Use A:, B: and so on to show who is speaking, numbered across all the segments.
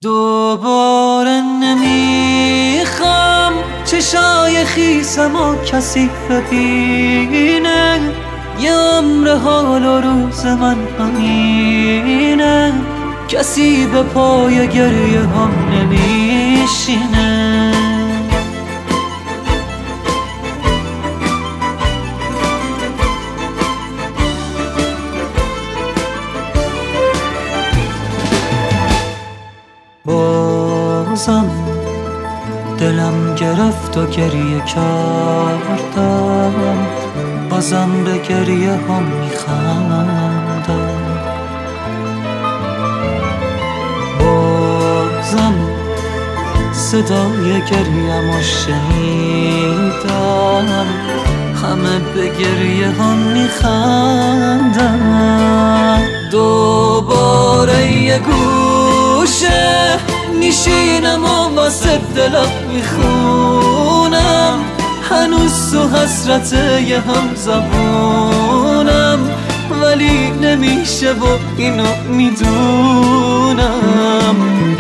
A: دوباره نمیخوام چشای خیسم و کسی ببینه، یه عمر حال و روز من همینه، کسی به پای گریه هم نمیشینه. بازم دلم گرفت و گریه کردم، بازم به گریه هم میخندم. بازم صدای گریم و شنیدم، همه به گریه هم میخندم. دوباره یه گوشه میشینم و واسه دلم میخونم، هنوز تو حسرت یه هم زبونم، ولی نمیشه و اینو میدونم.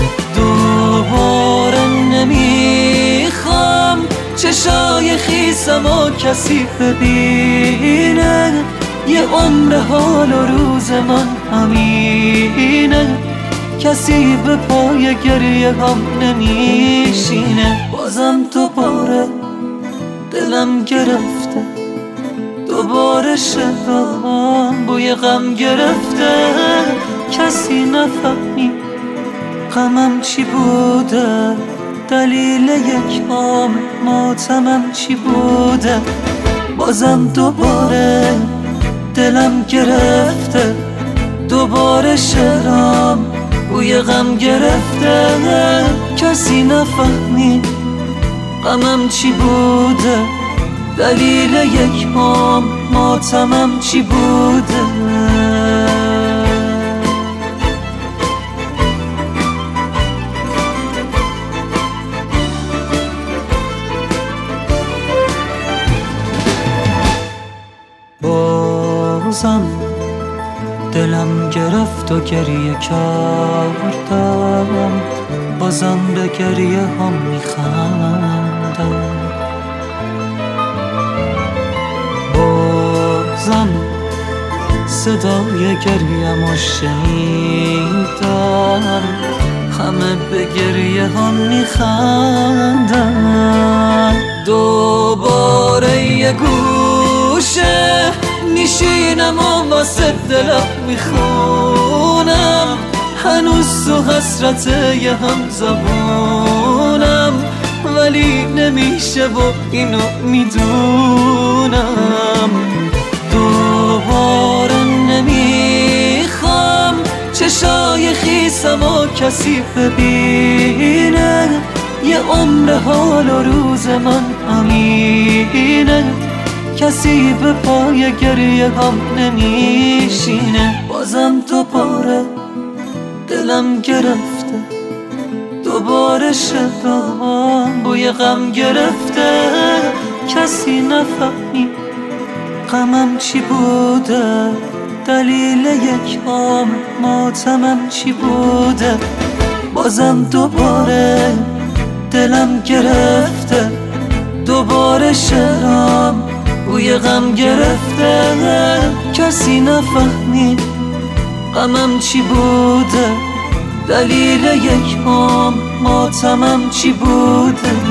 A: دوباره نمیخوام چشای خیسم و کسی ببینه، یه عمر حال و روز من همینه، کسی به پای گریه هم نمیشینه. بازم دوباره دلم گرفته، دوباره شبم بوی غم گرفته، کسی نفهمید غمم چی بوده، دلیل یک عمر ماتمم چی بوده. بازم دوباره دلم گرفته، دوباره شعرم بوی غم گرفته، کسی نفهمید غمم چی بوده، دلیل یک عمر ماتمم چی بوده. بازم دلم گرفت و گریه کردم، بازم به گریه هم میخندم. بازم صدای گریم و شنیدم، همه به گریه هم میخندم. دوباره یه گوشه میشینم و واسه دلم میخونم، هنوز تو حسرت یه هم زبونم، ولی نمیشه و اینو میدونم. دوباره نمیخوام چشای خیسم و کسی ببینه، یه عمر حال و روز من همینه، کسی به پای گریه هم نمیشینه. بازم دوباره دلم گرفته، دوباره شبم بوی غم گرفته، کسی نفهمید غمم چی بوده، دلیل یک عمر ماتمم چی بوده. بازم دوباره دلم گرفته، دوباره شعرم بوی غم گرفته، کسی نفهمید غمم چی بوده، دلیل یک عمر ماتمم چی بوده.